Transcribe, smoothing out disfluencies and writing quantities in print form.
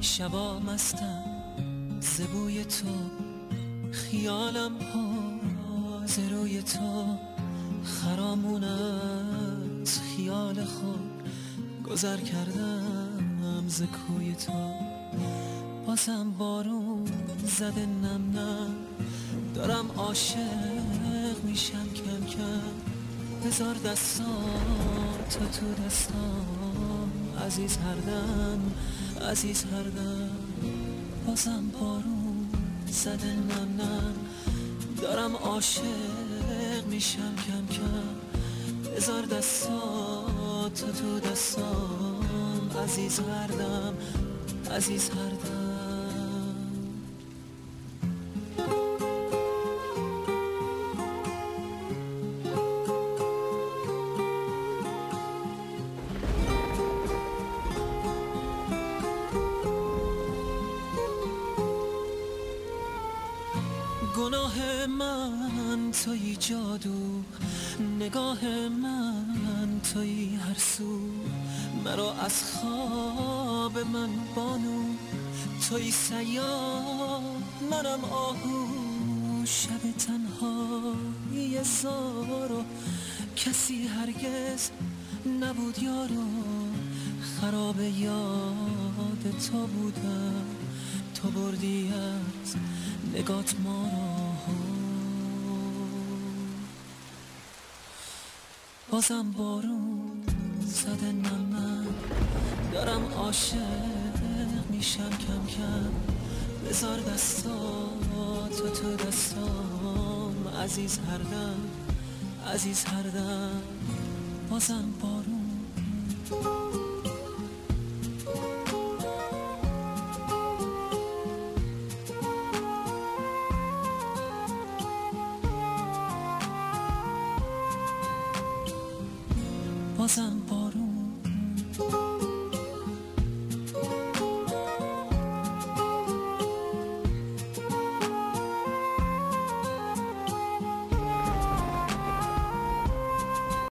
شبا مستم ز بوی تو، خیالم ها ز روی تو، خرامون از خیال خود گذر کردم ز کوی تو. بازم بارون زده نم نم، دارم عاشق میشم کم کم. بذار دستات تو دستام عزیز هر دم، عزیز هر دم. بازم بارون زده نم نم، دارم عاشق میشم کم کم. بذار دستات تو دستام عزیز هر دم، عزیز هر دم. گناه من تویی جادو، نگاه من تویی هر سو. مرا از خواب من بانو، تویی سیاه منم آهو. شب تنهایی زارو، کسی هرگز نبود یارو. خراب یاد تو بودم، تو بردی از نگات ما رو. بازم بارون زده نم نم، دارم عاشق میشم کم کم. بذار دستات تو دستام عزیز هر دم، عزیز هر دم. بازم بارون بازم